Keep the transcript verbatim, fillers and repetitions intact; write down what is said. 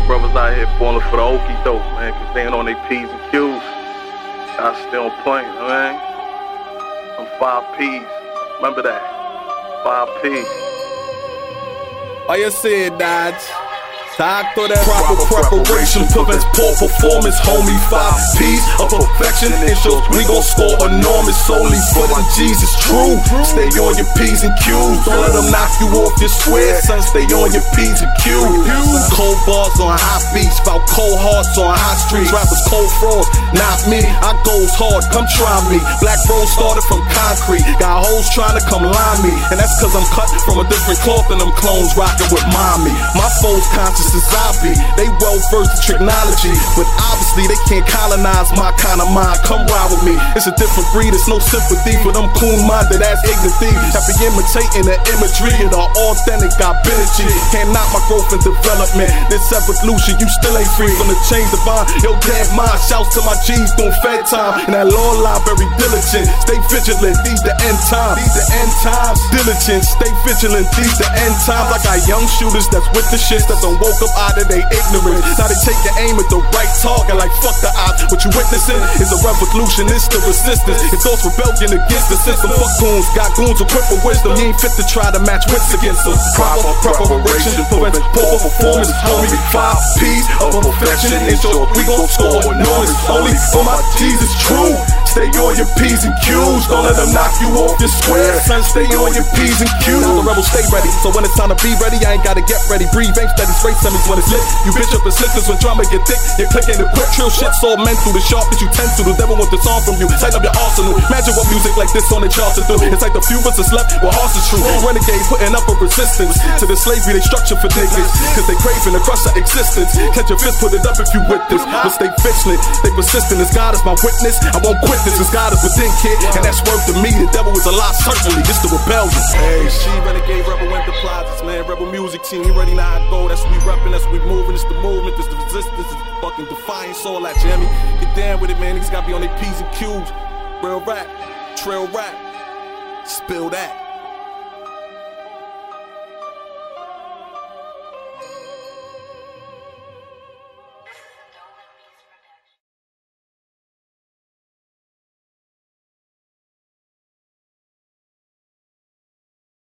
brothers out here falling for the okie doke, man, cause they ain't on their P's and Q's. I still playing, you know what I mean? I'm five P's. Remember that? Five P's. All you said, Dodge. Talk to that proper preparation prevents poor performance, homie. Five P's of perfection ensures we gon' score enormous. Solely for them Jesus true. Stay on your P's and Q's. Don't let them knock you off your square, son. Stay on your P's and Q's. Cold bars on hot beats, about cold hearts on hot streets. Rappers cold frost, not me. I goes hard, come try me. Black Rose started from concrete. Got hoes trying to come line me, and that's cause I'm cut from a different cloth than them clones rockin' with mommy. My foes conscious as I be. They well versed in technology, but obviously they can't colonize my kind of mind. Come ride with me. It's a different breed. It's no sympathy for them coon-minded ass ignorant thieves that be imitating the imagery of the authentic ability. Can't knock my growth and development. This evolution, you still ain't free from the chains of mine. Yo, damn mind. Shouts to my G's doing fed time in that law library diligent. Stay vigilant. These the end times. These the end times. Diligent. Stay vigilant. These the end times. I got young shooters that's with the shits that done woke up out of they ignorance. Now they take your aim at the right target like fuck the odds. What you witnessing is a revolution, it's the resistance. It's those rebellion against the system. Fuck goons, got goons equipped with wisdom. You ain't fit to try to match wits against them. Proper preparation prevents poor performance, homie. Five P's of perfection ensures we gon' score enormous. Only for my Jesus true. Stay on your P's and Q's. Don't let them knock you off your square, son. Stay on your P's and Q's. Now the rebels stay ready, so when it's time to be ready, I ain't gotta get ready. Breathe, ain't steady, straight semis when it's lit. You bitch up and slickers when drama get thick. Your click ain't equipped, trill shit's all meant through the sharp that you tend to. The devil wants the song from you, tighten up your arsenal. Imagine what music like this on the charts to do. It's like the few of us that's left with hearts is true. Renegades putting up a resistance to the slavery they structure for niggas, cause they craving to crush our existence. Catch your fist, put it up if you with this. But stay vigilant, stay persistent. As God is my witness, I won't quit this. As God is within, kid, and that's worth to me. The devil is a lie, certainly. It's the rebellion. Hey, she renegade rebel enterprises, man. Rebel music team, you ready now? I go. That's what we reppin', that's what we moving. It's the movement, it's the resistance, it's the fucking defiant soul at you, Jimmy. Get down with it, man. Niggas gotta be on their P's and Q's. Real rap, trail rap, spill that.